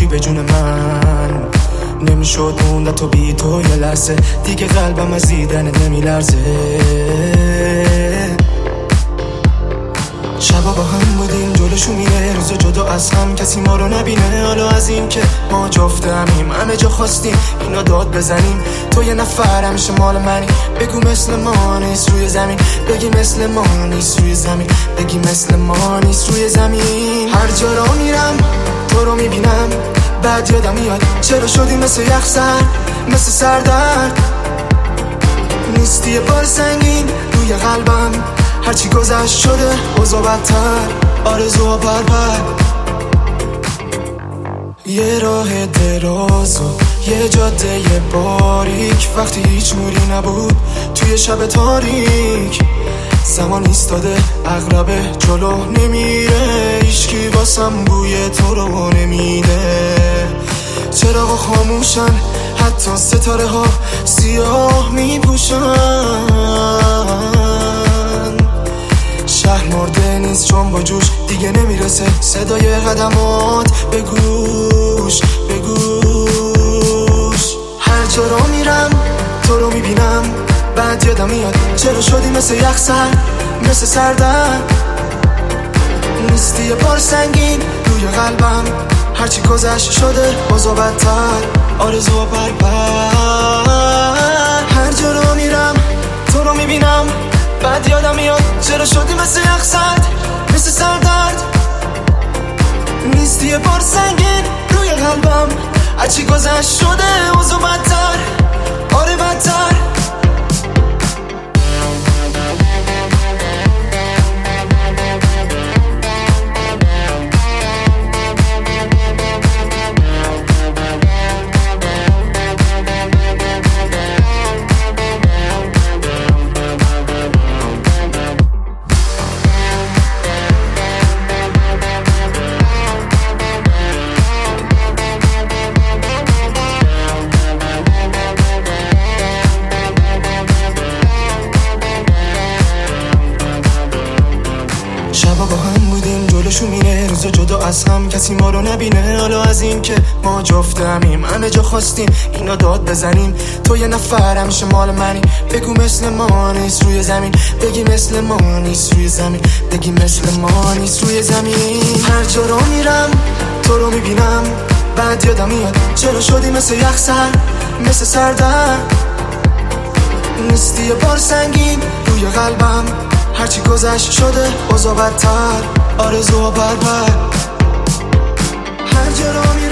به جون من. نمیشد موند تو بی تو یه لحظه دیگه، قلبم از دیدنت نمیلرزه. شبا با هم بودیم جلوشو میره، روزا جدا از هم کسی ما رو نبینه. حالا از این که ما جفت همیم همه جا خواستیم اینا داد بزنیم. تو یه نفر همیشه مال منی، بگو مثل ما نیست روی زمین. بگی مثل ما نیست روی زمین. بگی مثل ما نیست روی زمین. هر جا را میرم تو رو میبینم، بعد یادم میاد چرا شدی مثل یخ سر، مثل سردرد. نیستی یه بار سنگین روی قلبم، هرچی گذشت شده اوضاع بدتر. آرزوها پر یه راه دراز و یه جاده باریک، وقتی هیچ نوری نبود توی شب تاریک. زمان ایستاده عقربه جلو نمیره، هیچکی واسم بوی تو رو نمیده. چراغا خاموشن حتی ستاره ها سیاه میپوشن. شهر مرده نیست چون با جوش دیگه نمیرسه صدای قدمات به گوش به گوش. هر جا را میرم تو رو میبینم، بعد یادم میاد چرا شدی مثل یخ سر، مثل سردرد. نیستی یه بار سنگین روی قلبم، هرچی گذشت شده اوضاع بدتر. آرزوها پر هر جا را میرم تو رو میبینم، بعد یادم میاد چرا شدی مثل یخ سر، مثل سردرد. نیستی یه بار سنگین روی قلبم، هرچی گذشت شده اوضاع بدتر. آره بدتر. شبا با هم بودیم جلوشو میره، روزا جدا از هم کسی ما رو نبینه. حالا از این که ما جفت همیم همه جا خواستیم اینا داد بزنیم. تو یه نفر همیشه مال منی، بگو مثل ما نیست روی زمین. بگی مثل ما نیست روی زمین. بگی مثل ما نیست روی زمین. هر جا رو میرم تو رو میبینم، بعد یادم میاد چرا شدی مثل یخ سر، مثل سردرد. نیستی یه بار سنگین روی قلبم، هرچی گذشت شده اوضاع بدتر. آرزوها پر هر جا را